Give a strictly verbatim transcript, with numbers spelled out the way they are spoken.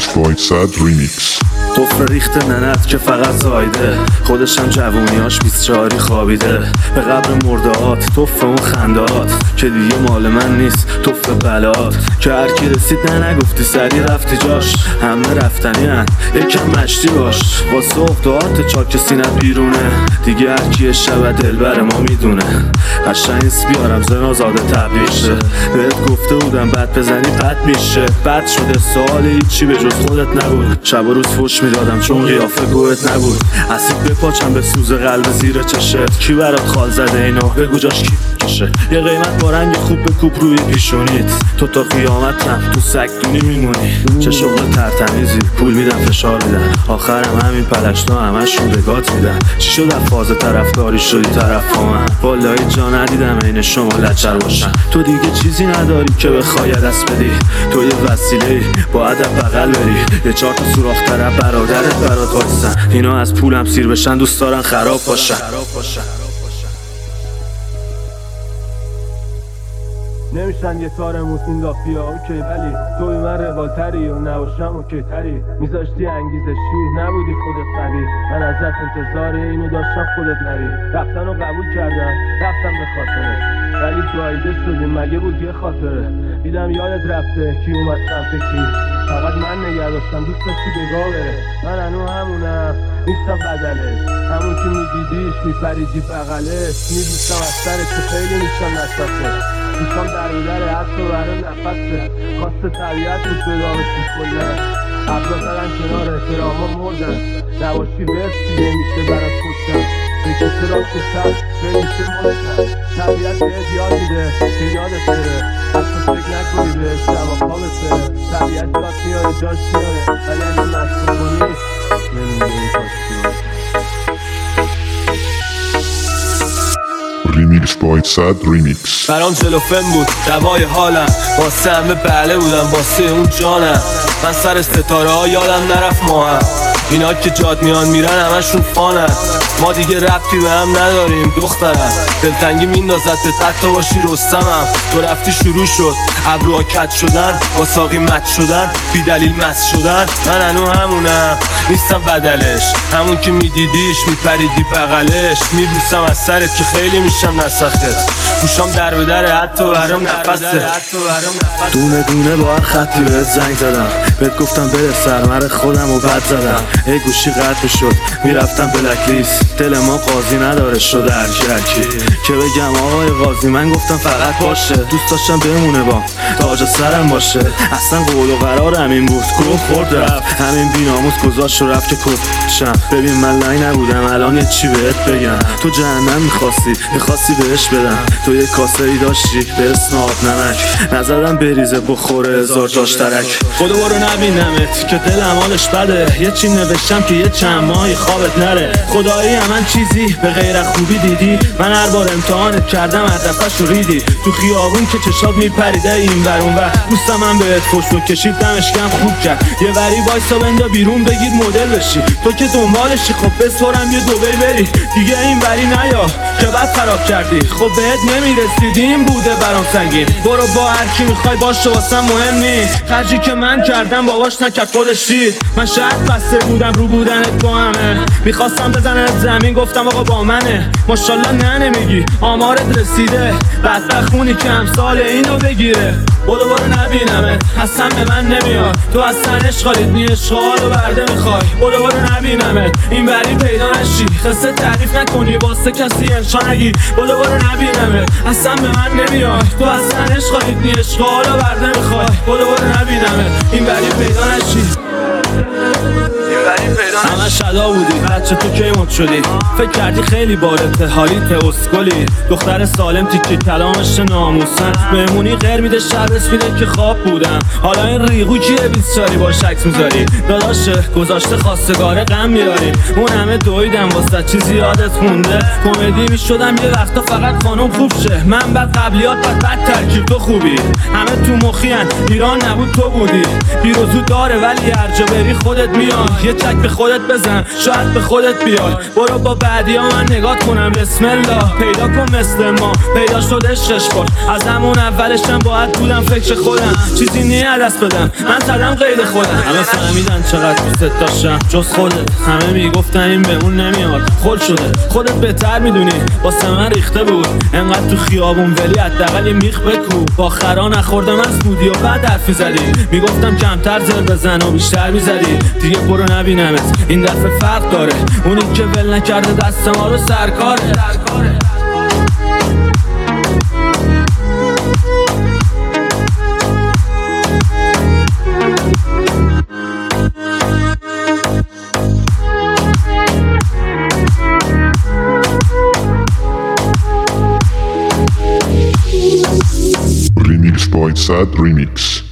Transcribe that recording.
Remix by Sad Remix. قفل ریخت ننت که فقط زایده، خودشم جوونیاش بیست چهاری خوابیده. به قبر مردهات توف اون خندهات که دیگه مال من نیست، توف بلات که هرکی رسید نه نگفتی سری رفتی جاش. همه رفتنی هن یکم مشتی باش، واسه اخدهات چاک سینت بیرونه. دیگه هرکی شب دلبر ما میدونه. قشنگیست بیارم زنازاده تبدیل شه. بهت گفته بودم بد بزنی بد میشه. بد شده سوال هیچی به جز خودت نبود. شب و روز فوش میدادم چون قیافه گوهت نبود. اسید بپاچم به سوز قلب زیر چشت. کی برات خال زده اینو بگو جاش کی کشه. یه قیمت با رنگ خوب بکوب روی پیشونیت. تو تا قیامتم تو سگدونی میمونی. چه شغل ترتمیزی پول میدم فشار میدن. آخرم همین پلشتا همشون بگات میدن. چی شد فاز طرفداری شدی طرف با من؟ والایی جا ندیدم این شما لچر باشن. تو دیگه چیزی نداری که بخوای دست بدی. تو یه وسیله با ادب بغل بری. یه چهار تا سوراخ طرف برادرت برات وایسن. اینا از پولم سیر بشن دوست دارن خراب باشن. نمیشن یه تار موسین دافیا اوکی، ولی توی من روالتری و نباشم اوکی تری. میذاشتی انگیزشی نبودی خودت قوی. من ازت انتظار اینو داشتم خودت نری. رفتن رو قبول کردم رفتم به خاطره، ولی جایده شدیم مگه بود یه خاطره. دیدم یادت رفته کی اومد سمت کی. فقط من نگه داشتم دوست داشتی بگاه بره. من هنو همونم نیستم بدلش. همون که میدیدیش میپریدی بغلش. میدوستم از سرت که خیلی میشم نصفه. دوستان در و در حتی برای نفسه. خواست طبیعت بود بدامش میکنن. ابرا زدن کنار احتراما مردن. نباشی برسی نمیشه برات کشتن. بکشه را کشتن نمیشه مردن. طبیعت بهت یاد میده که یادت بره. حتی فکر نکنی بهش شبا خوابت بره. طبیعت یاد میاره جاش میاره، ولی اگه مشکل کنی نمیده این کاش Remix by Sad Remix. برام جلوفن بود دوای حالم. واسه همه بله بودم واسه اون جانم. من سر ستاره ها یادم نرفت ما هم. اینا که جاد میان میرن همشون فانن. ما دیگه ربطی به هم نداریم دخترم. دلتنگی میندازد به حتی باشی رستمم. تو رفتی شروع شد ابروها کج شدن. با ساقی مت شدن بی دلیل مست شدن. من هنو همونم نیستم بدلش. همون که میدیدیش میپریدی بغلش. میبوسم از سرت که خیلی میشم نسخت. گوشام در به در حتی برام نفسه. دونه دونه با هر خطی بهت زنگ زدم. بهت گفتم بره سرمر خودم و بد زدم. ای گوشی قطع شد میرفتم بلک لیست. دل ما قاضی نداره شده هرکی هرکی که بگم آقای قاضی. من گفتم فقط باشه. دوست داشتم بمونه با تاج سرم باشه. اصلا قول و قرار همین بود گل خورد رفت. همین بیناموس گذاشت و رفت که کشم. ببین من لای نبودم الان یه چی بهت بگم. تو جهنم میخواستی میخواستی بهش بدم. تو یه کاسه ای داشتی به اسم آب نمک. نزدم بریزه بخوره هزار جاش ترک. خدا برو نبینمت که دلم حالش بده. یه چی نوشتم که یه چند ماهی خوابت نره. خدایی من چیزی به غیر خوبی دیدی. من هر بار امتحانت کردم هدفش ریدی. تو خیابون که چشات میپریده این ور اون ور. دوستم من بهت پشت و کشید دمش کم خوب کرد. یه وری وایسا بندا بیرون بگیر مدل بشی. تو که دنبالشی خب بسپرم یه دوبی بری. دیگه این وری نیا که بعد خراب کردی. خب بهت نمیرسید این بوده برام سنگین. برو با هر کی میخوای باشه واسم مهم نیست. خرجی که من کردم باباش نکرد خودش دید. من شاید بسته بودم رو بودنت با همه. میخواستم بزنت زمین گفتم آقا با منه. ماشالله نه نمیگی آمارت رسیده. بدبخونی که امسال اینو بگیره. برو برو نبینمت اصلا به من نمیاد. تو اصلا عشقالیت نی اشغال و برده میخوای. برو برو نبینمت این بری پیدا نشی. خسته تعریف نکنی واسه کسی انشا نگی. برو برو نبینمت اصلا به من نمیاد. تو اصلا عشقالیت نی اشغال و برده میخوای. برو برو نبینمت این بری پیدا نشی. همه شدا بودی بچه تو کی مد شدی. فکر کردی خیلی بارته حالیت اسکلی. دختر سالم تیکه کلامش ناموسن. مهمونی غیر میده شب رسیده که خواب بودم. حالا این ریغو کیه بیست چاری با عکس میذاری. داداشه گذاشته خواستگاره غم میاری. اون همه دویدم واسه چیزی یادت مونده. کمدی میشدم یه وقتا فقط خانم خوب شه. من بعد قبلیات بعد بد ترکیب تو خوبی. همه تو مخیان ایران نبود تو بودی. پیروزو داره ولی هر جا بری خودت میاد. یه چک به خودت بزن من شاید به خودت بیای. برو با بعدی ها من نگات کنم بسم الله. پیدا کن مثل ما پیدا شد عشقش باش. از همون اولشم باید بودم فکر خودم، چیزی نیه دست بدم من زدم قید خودم. همه فهمیدن چقدر دوست داشتم جز خودت، همه میگفتن این به اون نمیاد خل شده. خودت بهتر میدونی واسه من ریخته بود انقدر تو خیابون، ولی حداقل یه میخ بکو. با خرا نخوردم از بودی و بعد حرفی زدی، میگفتم کمتر زر بزن و بیشتر میزدی. دیگه برو نبینمت این دفعه فرق داره، اونی که ول نکرده دست ما رو سرکاره. Remix by Sad Remix.